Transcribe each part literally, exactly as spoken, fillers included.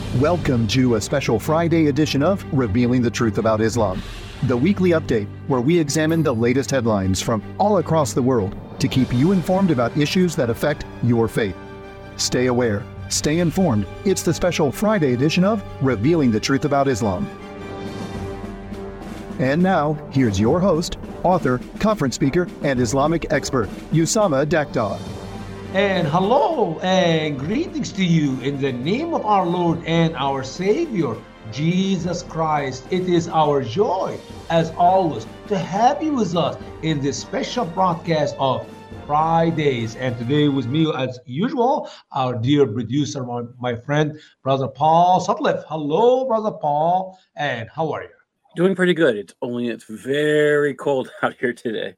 Welcome to a special Friday edition of Revealing the Truth About Islam, the weekly update where we examine the latest headlines from all across the world to keep you informed about issues that affect your faith. Stay aware, stay informed. It's the special Friday edition of Revealing the Truth About Islam. And now, here's your host, author, conference speaker, and Islamic expert, Usama Daktar. And hello and greetings to you in the name of our Lord and our Savior, Jesus Christ. It is our joy, as always, to have you with us in this special broadcast of Fridays. And today with me, as usual, our dear producer, my, my friend, Brother Paul Sutcliffe. Hello, Brother Paul, and how are you? Doing pretty good. It's only it's very cold out here today.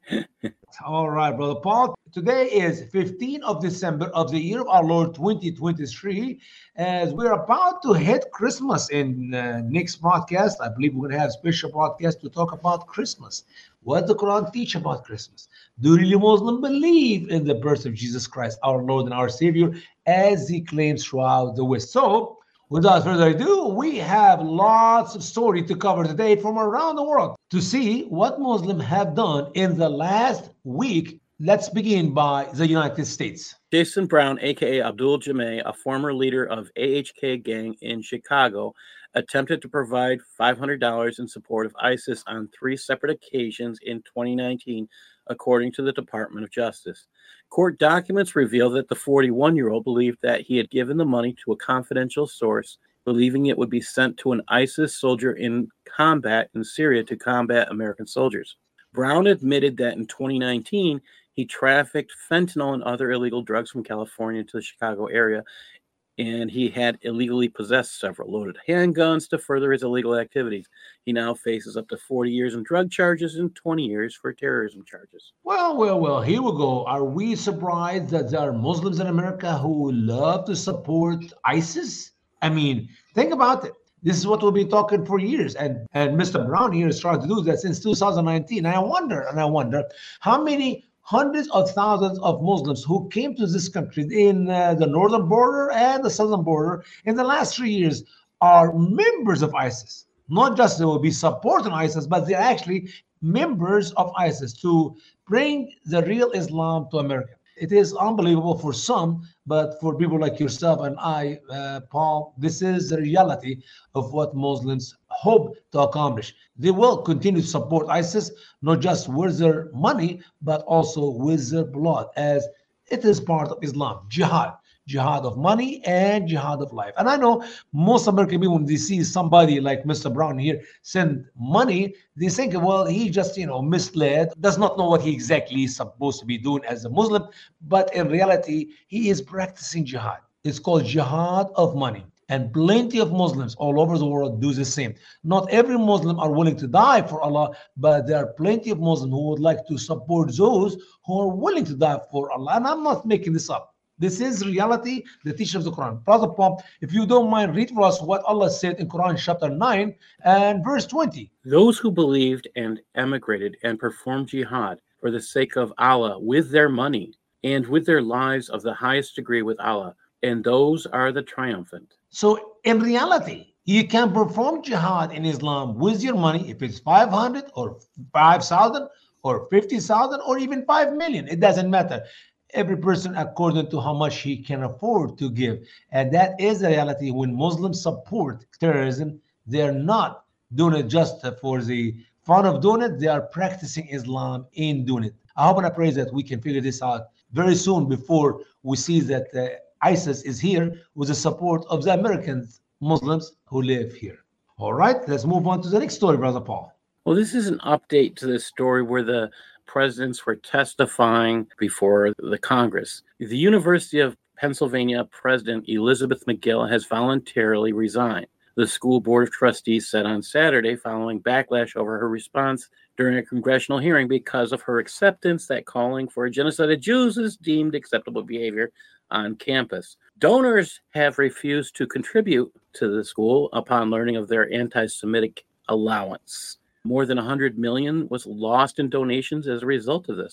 All right, Brother Paul. Today is fifteenth of December of the year of our Lord twenty twenty-three. As we're about to hit Christmas in uh, next broadcast, I believe we're going to have a special broadcast to talk about Christmas. What the Quran teach about Christmas? Do really Muslims believe in the birth of Jesus Christ, our Lord and our Savior, as he claims throughout the West? So, without further ado, we have lots of story to cover today from around the world to see what Muslims have done in the last week. Let's begin by the United States. Jason Brown, a k a. Abdul Jameh, a former leader of A H K gang in Chicago, attempted to provide five hundred dollars in support of ISIS on three separate occasions in twenty nineteen, according to the Department of Justice. Court documents reveal that the forty-one-year-old believed that he had given the money to a confidential source, believing it would be sent to an ISIS soldier in combat in Syria to combat American soldiers. Brown admitted that in twenty nineteen, he trafficked fentanyl and other illegal drugs from California to the Chicago area, and he had illegally possessed several loaded handguns to further his illegal activities. He now faces up to forty years in drug charges and twenty years for terrorism charges. Well, well, well, here we go. Are we surprised that there are Muslims in America who love to support ISIS? I mean, think about it. This is what we've been talking for years. And, and Mister Brown here is trying to do that since two thousand nineteen. And I wonder, and I wonder, how many hundreds of thousands of Muslims who came to this country in uh, the northern border and the southern border in the last three years are members of ISIS. Not just they will be supporting ISIS, but they're actually members of ISIS to bring the real Islam to America. It is unbelievable for some, but for people like yourself and I, uh, Paul, this is the reality of what Muslims hope to accomplish. They will continue to support ISIS, not just with their money, but also with their blood, as it is part of Islam, jihad. Jihad of money and jihad of life. And I know most American people, when they see somebody like Mister Brown here send money, they think, well, he just, you know, misled, does not know what he exactly is supposed to be doing as a Muslim. But in reality, he is practicing jihad. It's called jihad of money. And plenty of Muslims all over the world do the same. Not every Muslim are willing to die for Allah, but there are plenty of Muslims who would like to support those who are willing to die for Allah. And I'm not making this up. This is reality, the teaching of the Quran. Brother Paul, if you don't mind, read for us what Allah said in Quran chapter nine and verse twenty. Those who believed and emigrated and performed jihad for the sake of Allah with their money and with their lives of the highest degree with Allah, and those are the triumphant. So in reality, you can perform jihad in Islam with your money, if it's five hundred or five thousand or fifty thousand or even five million. It doesn't matter. Every person according to how much he can afford to give. And that is the reality. When Muslims support terrorism, they're not doing it just for the fun of doing it. They are practicing Islam in doing it. I hope and I pray that we can figure this out very soon before we see that uh, ISIS is here with the support of the American Muslims who live here. All right, let's move on to the next story, Brother Paul. Well, this is an update to the story where the presidents were testifying before the Congress. The University of Pennsylvania President Elizabeth McGill has voluntarily resigned, the school board of trustees said on Saturday, following backlash over her response during a congressional hearing because of her acceptance that calling for a genocide of Jews is deemed acceptable behavior on campus. Donors have refused to contribute to the school upon learning of their anti-Semitic allowance. More than one hundred million dollars was lost in donations as a result of this.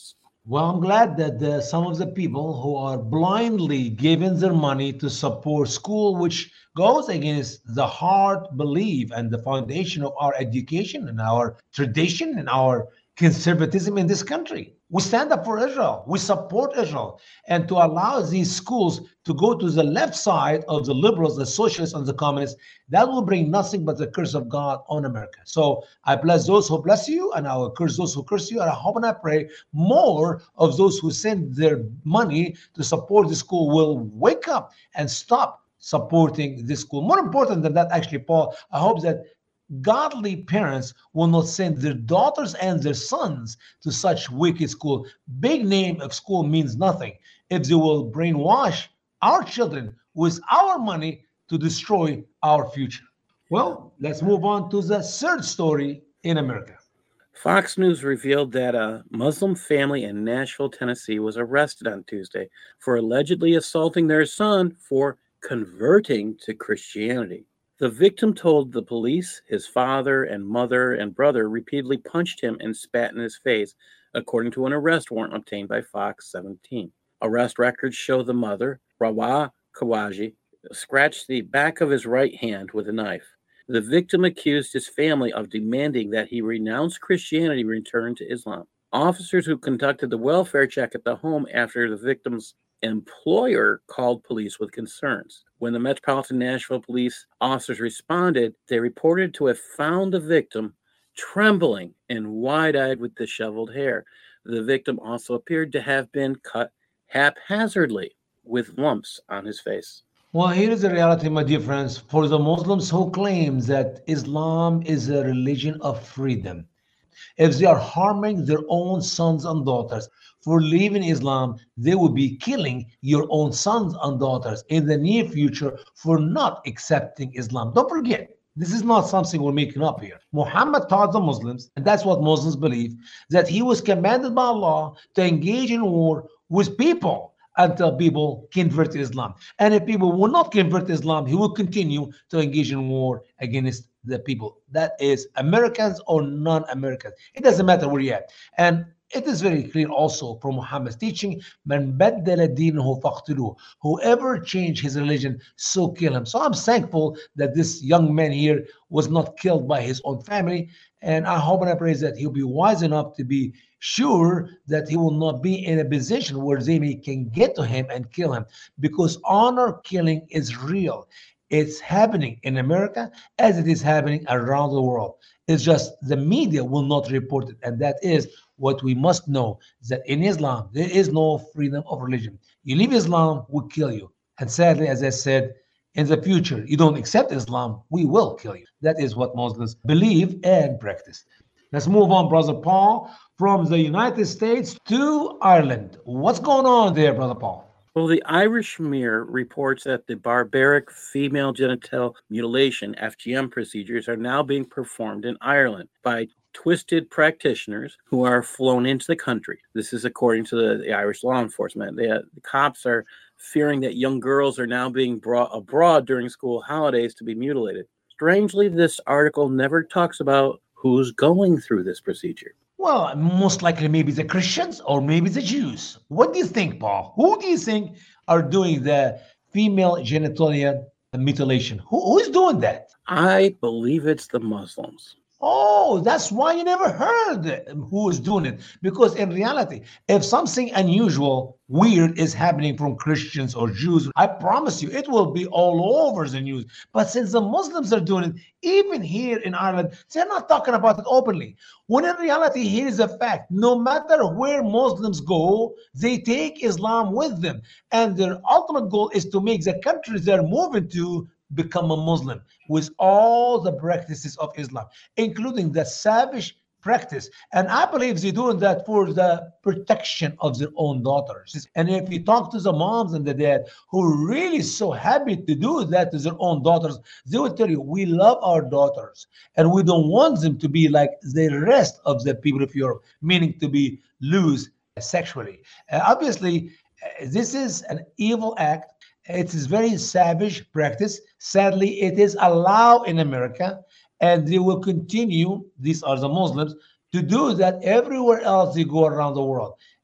Well, I'm glad that the, some of the people who are blindly giving their money to support school, which goes against the heart belief and the foundation of our education and our tradition and our conservatism in this country. We stand up for Israel. We support Israel. And to allow these schools to go to the left side of the liberals, the socialists, and the communists, that will bring nothing but the curse of God on America. So I bless those who bless you, and I will curse those who curse you. And I hope and I pray more of those who send their money to support the school will wake up and stop supporting this school. More important than that, actually, Paul, I hope that godly parents will not send their daughters and their sons to such wicked school. Big name of school means nothing if they will brainwash our children with our money to destroy our future. Well, let's move on to the third story in America. Fox News revealed that a Muslim family in Nashville, Tennessee was arrested on Tuesday for allegedly assaulting their son for converting to Christianity. The victim told the police his father and mother and brother repeatedly punched him and spat in his face, according to an arrest warrant obtained by Fox seventeen. Arrest records show the mother, Rawah Kawaji, scratched the back of his right hand with a knife. The victim accused his family of demanding that he renounce Christianity and return to Islam. Officers who conducted the welfare check at the home after the victim's employer called police with concerns. When the Metropolitan Nashville police officers responded, they reported to have found the victim trembling and wide-eyed with disheveled hair. The victim also appeared to have been cut haphazardly with lumps on his face. Well, here is the reality, my dear friends. For the Muslims who claim that Islam is a religion of freedom, if they are harming their own sons and daughters for leaving Islam, they will be killing your own sons and daughters in the near future for not accepting Islam. Don't forget, this is not something we're making up here. Muhammad taught the Muslims, and that's what Muslims believe, that he was commanded by Allah to engage in war with people until people convert to Islam. And if people will not convert to Islam, he will continue to engage in war against the people. That is Americans or non-Americans. It doesn't matter where you're at. And it is very clear also from Muhammad's teaching, Man baddala deenahu faqtuluh. Whoever changed his religion, so kill him. So I'm thankful that this young man here was not killed by his own family. And I hope and I pray that he'll be wise enough to be sure that he will not be in a position where they may can get to him and kill him, because honor killing is real. It's happening in America as it is happening around the world. It's just the media will not report it. And that is what we must know, that in Islam, there is no freedom of religion. You leave Islam, we kill you. And sadly, as I said, in the future, you don't accept Islam, we will kill you. That is what Muslims believe and practice. Let's move on, Brother Paul, from the United States to Ireland. What's going on there, Brother Paul? Well, the Irish Mirror reports that the barbaric female genital mutilation, F G M procedures, are now being performed in Ireland by twisted practitioners who are flown into the country. This is according to the, the Irish law enforcement. They, uh, the cops are fearing that young girls are now being brought abroad during school holidays to be mutilated. Strangely, this article never talks about who's going through this procedure. Well, most likely maybe the Christians or maybe the Jews. What do you think, Paul? Who do you think are doing the female genitalia mutilation? Who, who is doing that? I believe it's the Muslims. Oh, that's why you never heard who is doing it. Because in reality, if something unusual, weird is happening from Christians or Jews, I promise you, it will be all over the news. But since the Muslims are doing it, even here in Ireland, they're not talking about it openly. When in reality, here is a fact. No matter where Muslims go, they take Islam with them. And their ultimate goal is to make the countries they're moving to become a Muslim with all the practices of Islam, including the savage practice. And I believe they're doing that for the protection of their own daughters. And if you talk to the moms and the dad who are really so happy to do that to their own daughters, they will tell you, we love our daughters and we don't want them to be like the rest of the people of Europe, meaning to be loose sexually. Uh, obviously, uh, this is an evil act. It is very savage practice. Sadly, it is allowed in America, and they will continue, these are the Muslims, to do that everywhere else they go around the world.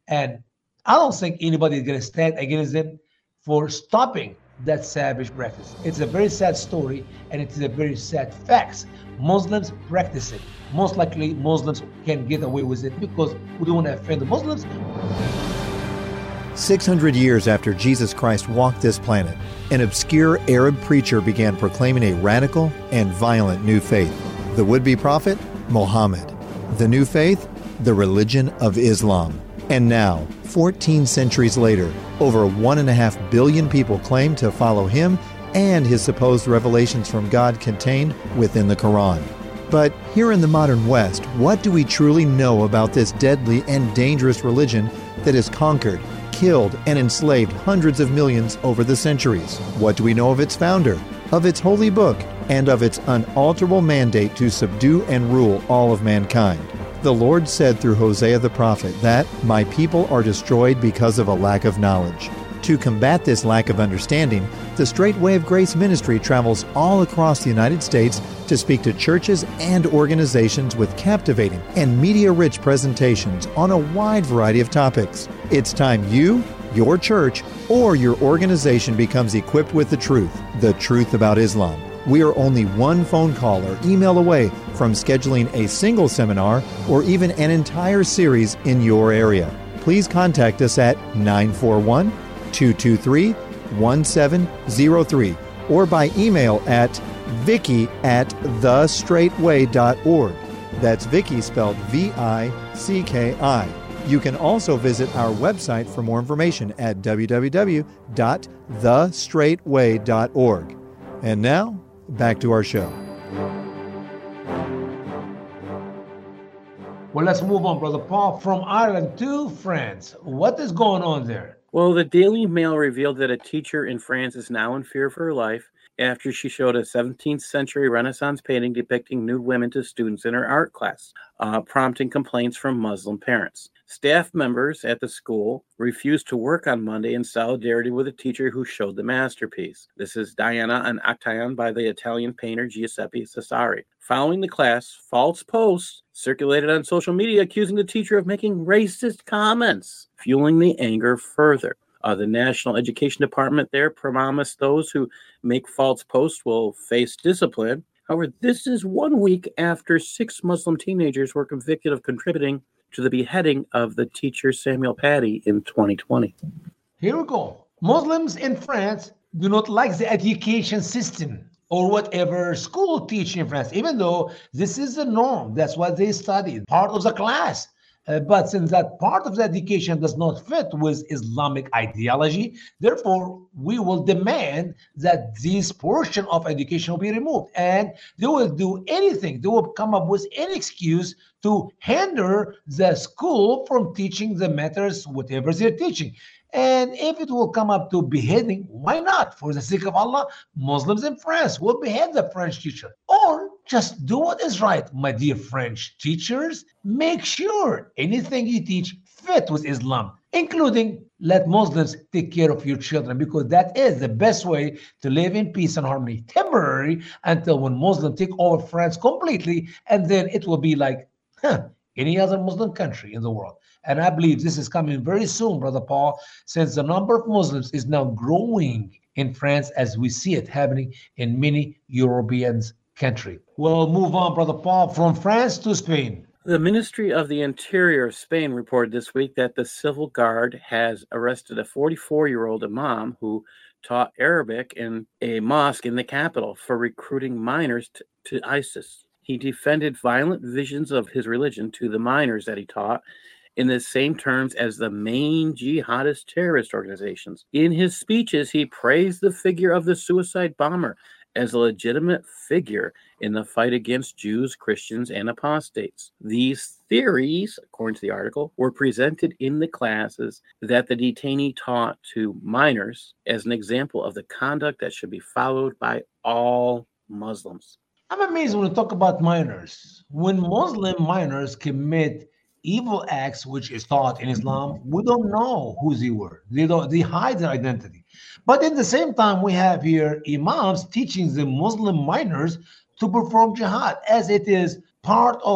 And I don't think anybody is going to stand against them for stopping that savage practice. It's a very sad story, and it is a very sad fact. Muslims practice it. Most likely, Muslims can get away with it because we don't want to offend the Muslims. six hundred years after Jesus Christ walked this planet, an obscure Arab preacher began proclaiming a radical and violent new faith. The would-be prophet, Muhammad. The new faith, the religion of Islam. And now, fourteen centuries later, over one and a half billion people claim to follow him and his supposed revelations from God contained within the Quran. But here in the modern West, what do we truly know about this deadly and dangerous religion that has conquered, killed, and enslaved hundreds of millions over the centuries? What do we know of its founder, of its holy book, and of its unalterable mandate to subdue and rule all of mankind? The Lord said through Hosea the prophet that, "My people are destroyed because of a lack of knowledge." To combat this lack of understanding, the Straight Way of Grace ministry travels all across the United States to speak to churches and organizations with captivating and media-rich presentations on a wide variety of topics. It's time you, your church, or your organization becomes equipped with the truth, the truth about Islam. We are only one phone call or email away from scheduling a single seminar or even an entire series in your area. Please contact us at nine four one, two two three, one seven zero three or by email at vicky at the straight way dot org. That's Vicky spelled V I C K I. You can also visit our website for more information at w w w dot the straight way dot org. And now, back to our show. Well, let's move on, Brother Paul, from Ireland to France. What is going on there? Well, the Daily Mail revealed that a teacher in France is now in fear for her life after she showed a seventeenth century Renaissance painting depicting nude women to students in her art class, uh, prompting complaints from Muslim parents. Staff members at the school refused to work on Monday in solidarity with a teacher who showed the masterpiece. This is Diana an Actaeon by the Italian painter Giuseppe Cesari. Following the class, false posts circulated on social media accusing the teacher of making racist comments, fueling the anger further. Uh, the National Education Department there promised those who make false posts will face discipline. However, this is one week after six Muslim teenagers were convicted of contributing to the beheading of the teacher Samuel Paty in twenty twenty. Here we go. Muslims in France do not like the education system or whatever school teaching in France, even though this is the norm. That's what they studied, part of the class. Uh, but since that part of the education does not fit with Islamic ideology, therefore, we will demand that this portion of education will be removed. And they will do anything. They will come up with any excuse to hinder the school from teaching the matters, whatever they're teaching. And if it will come up to beheading, why not? For the sake of Allah, Muslims in France will behead the French teacher. Or just do what is right, my dear French teachers. Make sure anything you teach fit with Islam, including let Muslims take care of your children, because that is the best way to live in peace and harmony, temporary, until when Muslims take over France completely, and then it will be like huh, any other Muslim country in the world. And I believe this is coming very soon, Brother Paul, since the number of Muslims is now growing in France as we see it happening in many European countries. We'll move on, Brother Paul, from France to Spain. The Ministry of the Interior of Spain reported this week that the Civil Guard has arrested a forty-four-year-old imam who taught Arabic in a mosque in the capital for recruiting minors to, to ISIS. He defended violent visions of his religion to the minors that he taught in the same terms as the main jihadist terrorist organizations. In his speeches, he praised the figure of the suicide bomber as a legitimate figure in the fight against Jews, Christians, and apostates. These theories, according to the article, were presented in the classes that the detainee taught to minors as an example of the conduct that should be followed by all Muslims. I'm amazed when we talk about minors. When Muslim minors commit evil acts, which is taught in Islam, we don't know who they were. They don't. They hide their identity. But at the same time, we have here imams teaching the Muslim minors to perform jihad, as it is part of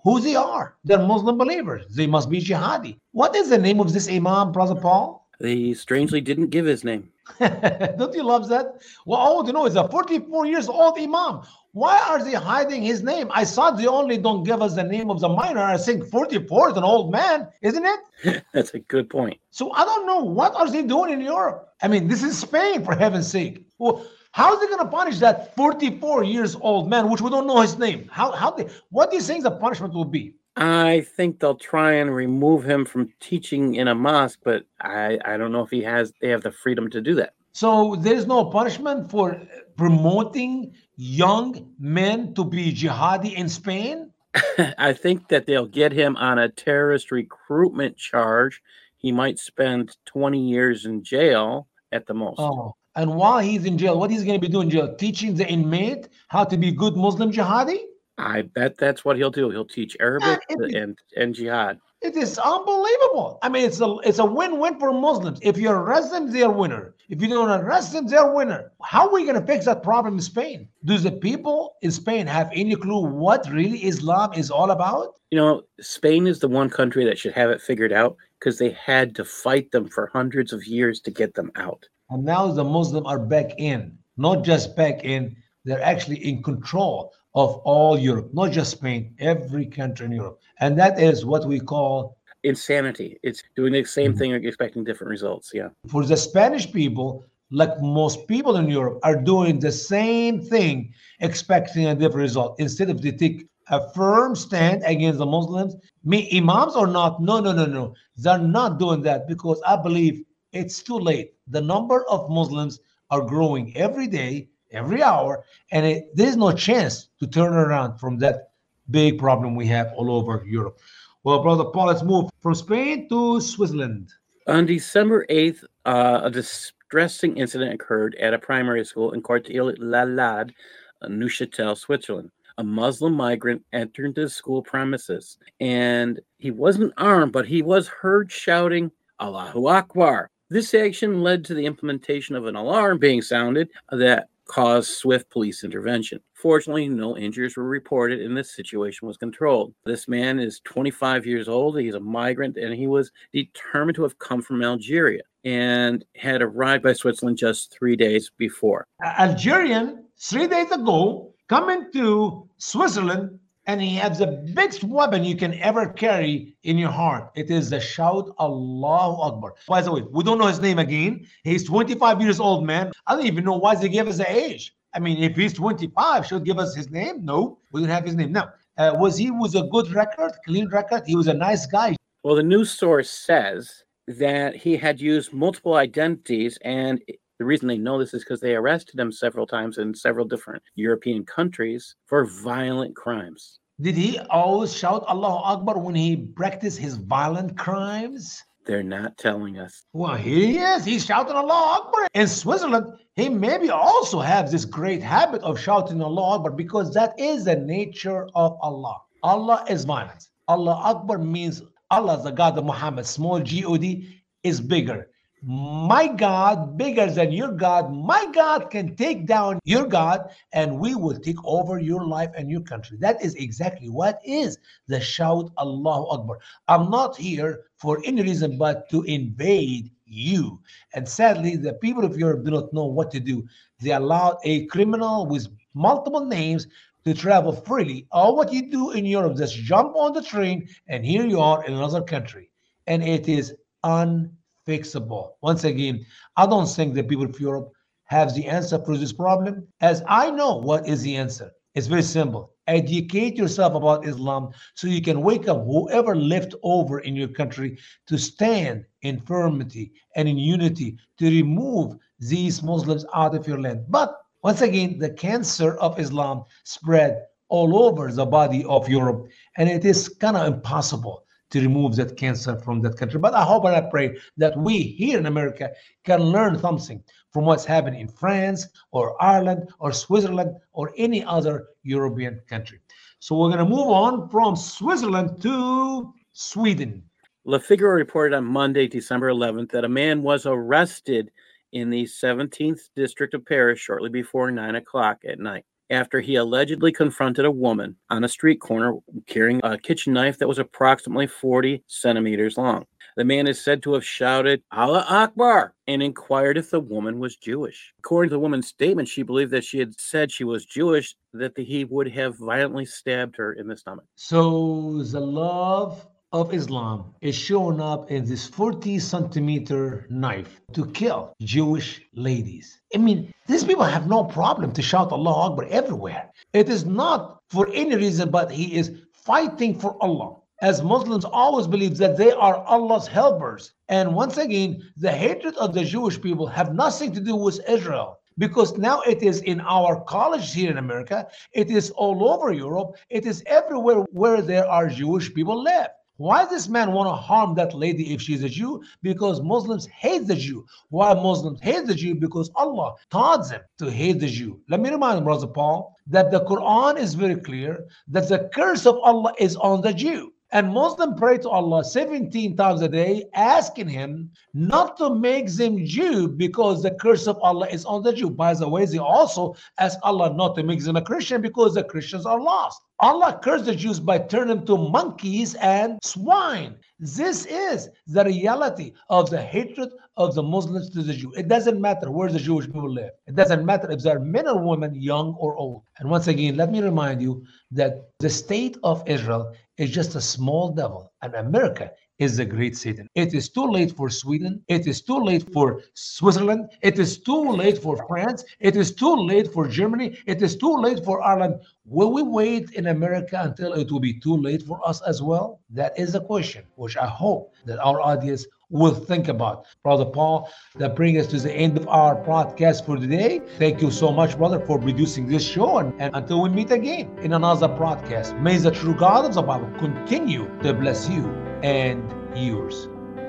who they are. They're Muslim believers. They must be jihadi. What is the name of this imam, Brother Paul? He strangely didn't give his name. Don't you love that? Well, all you know is a forty-four years old imam. Why are they hiding his name? I thought they only don't give us the name of the minor. I think forty-four is an old man, isn't it? That's a good point. So I don't know. What are they doing in Europe? I mean, this is Spain, for heaven's sake. Well, how are they going to punish that forty-four years old man, which we don't know his name? How, how they, what do you think the punishment will be? I think they'll try and remove him from teaching in a mosque, but I, I don't know if he has, they have the freedom to do that. So there's no punishment for promoting young men to be jihadi in Spain? I think that they'll get him on a terrorist recruitment charge. He might spend twenty years in jail at the most. Oh, and while he's in jail, what he's going to be doing in jail? Teaching the inmate how to be good Muslim jihadi? I bet that's what he'll do. He'll teach Arabic Man, it, and, and jihad. It is unbelievable. I mean, it's a it's a win-win for Muslims. If you arrest them, they're winner. If you don't arrest them, they're winner. How are we going to fix that problem in Spain? Do the people in Spain have any clue what really Islam is all about? You know, Spain is the one country that should have it figured out because they had to fight them for hundreds of years to get them out. And now the Muslims are back in. Not just back in, they're actually in control of all Europe, not just Spain, every country in Europe. And that is what we call insanity. It's doing the same mm-hmm. thing, expecting different results. Yeah. For the Spanish people, like most people in Europe, are doing the same thing, expecting a different result. Instead of they take a firm stand against the Muslims, me, imams or not, no, no, no, no. They're not doing that because I believe it's too late. The number of Muslims are growing every day, every hour, and it, there's no chance to turn around from that big problem we have all over Europe. Well, Brother Paul, let's move from Spain to Switzerland. On December eighth, uh, a distressing incident occurred at a primary school in Quartier-Lalade, Neuchâtel, Switzerland. A Muslim migrant entered the school premises, and he wasn't armed, but he was heard shouting, Allahu Akbar. This action led to the implementation of an alarm being sounded that caused swift police intervention. Fortunately, no injuries were reported and this situation was controlled. This man is twenty-five years old. He's a migrant and he was determined to have come from Algeria and had arrived by Switzerland just three days before. Algerian, three days ago, coming to Switzerland, and he has the biggest weapon you can ever carry in your heart. It is the shout, Allahu Akbar. By the way, we don't know his name again. He's twenty-five years old, man. I don't even know why they gave us the age. I mean, if he's twenty-five, should give us his name? No, we don't have his name. Now, uh, was he was a good record, clean record? He was a nice guy. Well, the news source says that he had used multiple identities, and the reason they know this is because they arrested him several times in several different European countries for violent crimes. Did he always shout Allahu Akbar when he practiced his violent crimes? They're not telling us. Well, he is. He's shouting Allahu Akbar. In Switzerland, he maybe also has this great habit of shouting Allahu Akbar because that is the nature of Allah. Allah is violent. Allah Akbar means Allah, the God of Muhammad, small G O D, is bigger. My God, bigger than your God. My God can take down your God and we will take over your life and your country. That is exactly what is the shout Allahu Akbar. I'm not here for any reason but to invade you. And sadly, the people of Europe do not know what to do. They allowed a criminal with multiple names to travel freely. All what you do in Europe, just jump on the train and here you are in another country. And it is unfixable. Once again, I don't think the people of Europe have the answer for this problem, as I know what is the answer. It's very simple. Educate yourself about Islam so you can wake up whoever left over in your country to stand in firmity and in unity to remove these Muslims out of your land. But once again, the cancer of Islam spread all over the body of Europe, and it is kind of impossible to remove that cancer from that country. But I hope and I pray that we here in America can learn something from what's happening in France or Ireland or Switzerland or any other European country. So we're going to move on from Switzerland to Sweden. Le Figaro reported on Monday, December eleventh, that a man was arrested in the seventeenth district of Paris shortly before nine o'clock at night after he allegedly confronted a woman on a street corner carrying a kitchen knife that was approximately forty centimeters long. The man is said to have shouted, "Allah Akbar," and inquired if the woman was Jewish. According to the woman's statement, she believed that she had said she was Jewish, that he would have violently stabbed her in the stomach. So the love of Islam is shown up in this forty centimeter knife to kill Jewish ladies. I mean, these people have no problem to shout Allah Akbar everywhere. It is not for any reason, but he is fighting for Allah. As Muslims always believe that they are Allah's helpers. And once again, the hatred of the Jewish people have nothing to do with Israel. Because now it is in our colleges here in America, it is all over Europe, it is everywhere where there are Jewish people live. Why does this man want to harm that lady if she's a Jew? Because Muslims hate the Jew. Why Muslims hate the Jew? Because Allah taught them to hate the Jew. Let me remind you, Brother Paul, that the Quran is very clear that the curse of Allah is on the Jew. And Muslims pray to Allah seventeen times a day, asking him not to make them Jew because the curse of Allah is on the Jew. By the way, they also ask Allah not to make them a Christian because the Christians are lost. Allah cursed the Jews by turning them to monkeys and swine. This is the reality of the hatred of the Muslims to the Jew. It doesn't matter where the Jewish people live. It doesn't matter if they're men or women, young or old. And once again, let me remind you that the state of Israel is just a small devil, and America is the great Satan. It is too late for Sweden. It is too late for Switzerland. It is too late for France. It is too late for Germany. It is too late for Ireland. Will we wait in America until it will be too late for us as well? That is a question which I hope that our audience will think about. Brother Paul, that brings us to the end of our podcast for today. Thank you so much, brother, for producing this show. And, and until we meet again in another podcast, may the true God of the Bible continue to bless you and yours.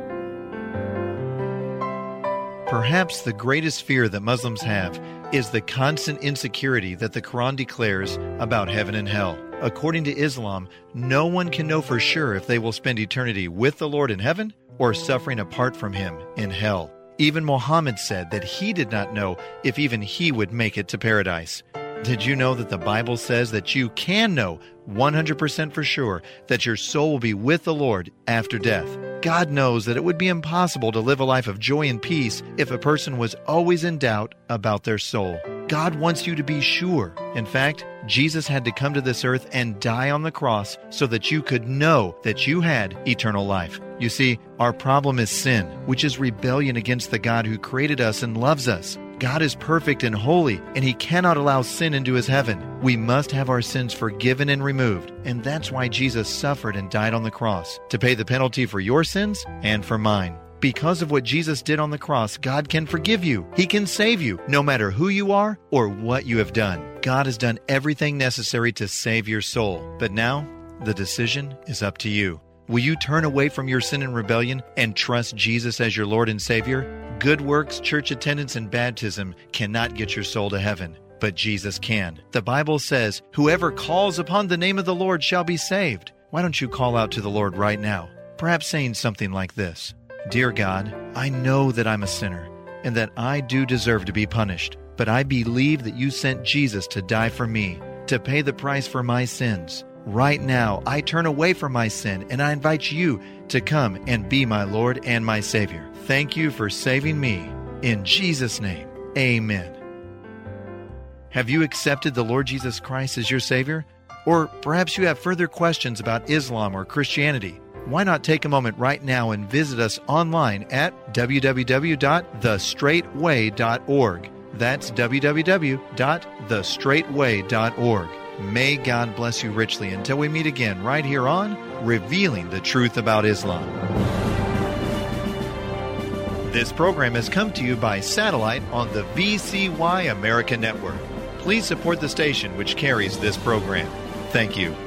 Perhaps the greatest fear that Muslims have is the constant insecurity that the Quran declares about heaven and hell. According to Islam, no one can know for sure if they will spend eternity with the Lord in heaven or suffering apart from him in hell. Even Muhammad said that he did not know if even he would make it to paradise. Did you know that the Bible says that you can know one hundred percent for sure that your soul will be with the Lord after death? God knows that it would be impossible to live a life of joy and peace if a person was always in doubt about their soul. God wants you to be sure. In fact, Jesus had to come to this earth and die on the cross so that you could know that you had eternal life. You see, our problem is sin, which is rebellion against the God who created us and loves us. God is perfect and holy, and He cannot allow sin into His heaven. We must have our sins forgiven and removed, and that's why Jesus suffered and died on the cross, to pay the penalty for your sins and for mine. Because of what Jesus did on the cross, God can forgive you. He can save you, no matter who you are or what you have done. God has done everything necessary to save your soul. But now, the decision is up to you. Will you turn away from your sin and rebellion and trust Jesus as your Lord and Savior? Good works, church attendance, and baptism cannot get your soul to heaven, but Jesus can. The Bible says, "Whoever calls upon the name of the Lord shall be saved." Why don't you call out to the Lord right now? Perhaps saying something like this: "Dear God, I know that I'm a sinner and that I do deserve to be punished, but I believe that you sent Jesus to die for me, to pay the price for my sins. Right now, I turn away from my sin and I invite you to come and be my Lord and my Savior. Thank you for saving me. In Jesus' name, amen." Have you accepted the Lord Jesus Christ as your Savior? Or perhaps you have further questions about Islam or Christianity. Why not take a moment right now and visit us online at w w w dot the straight way dot org. That's w w w dot the straight way dot org. May God bless you richly until we meet again right here on Revealing the Truth About Islam. This program has come to you by satellite on the V C Y America Network. Please support the station which carries this program. Thank you.